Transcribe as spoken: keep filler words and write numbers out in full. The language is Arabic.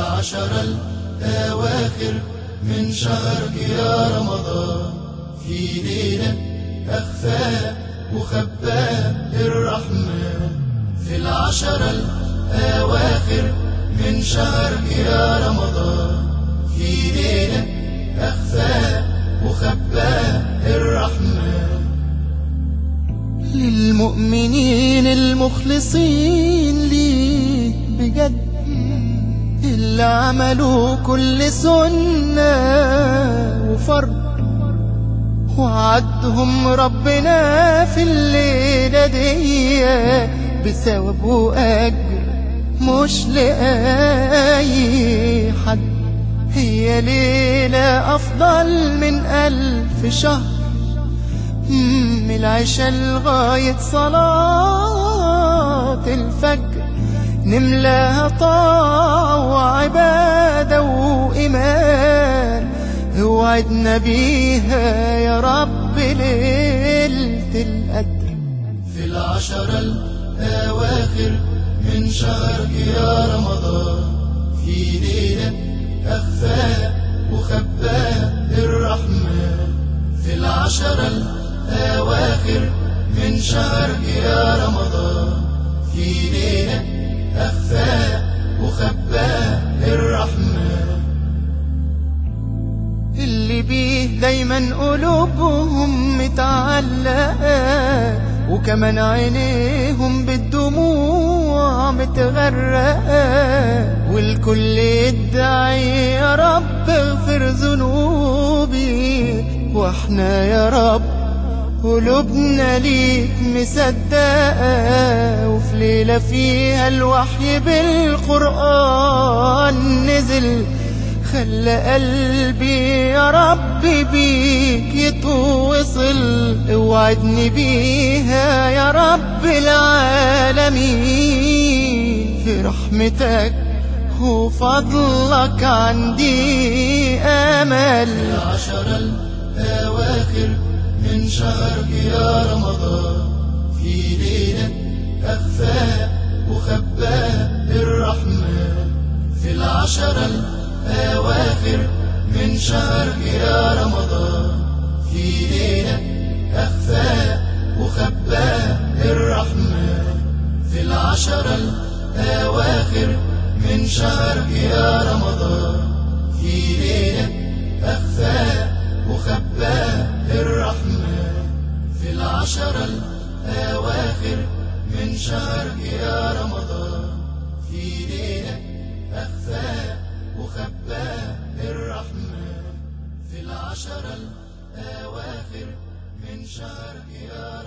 العشر الأواخر من شهرك يا رمضان، في ليلة أخفاها وخباها الرحمن. في العشر الأواخر من شهرك يا رمضان، في ليلة أخفاها وخباها الرحمن. للمؤمنين المخلصين ليه بجد، اللي عملوا كل سنة وفرض، وعدهم ربنا في الليلة دي بثواب وأجر مش لأي حد. هي ليلة أفضل من ألف شهر، من العشاء لغاية صلاة الفجر، نملاها طاعة وعبادة وإيمان. اوعدنا بيها يا رب ليلة القدر. في العشر الأواخر من شهرك يا رمضان، في ليلة أخفاها وخباها الرحمن. في العشر الأواخر من شهرك يا رمضان، في ليلة أخفاها وخباها الرحمن. اللي بيه دايما قلوبهم متعلقة، وكمان عينيهم بالدموع متغرقة، والكل يدعي يا رب اغفر ذنوبي. واحنا يا رب قلوبنا ليك مصدقة، وفي ليلة فيها الوحي بالقرآن نزل، خلى قلبي يا رب بيك يتوصل. اوعدني بيها يا رب العالمين، في رحمتك وفضلك عندي امل. العشر الأواخر من شهرك يا رمضان، في ليلة أخفاها وخباها الرحمن. في العشر الأواخر من شهرك يا رمضان، في ليلة أخفاها وخباها الرحمن. في العشر الأواخر من شهرك يا رمضان، في ليلة أخفاها وخباها الرحمن. في العشر الأواخر من شهرك يا رمضان، في ليلة أخفاها وخباها الرحمن. في العشر الأواخر من شهرك يا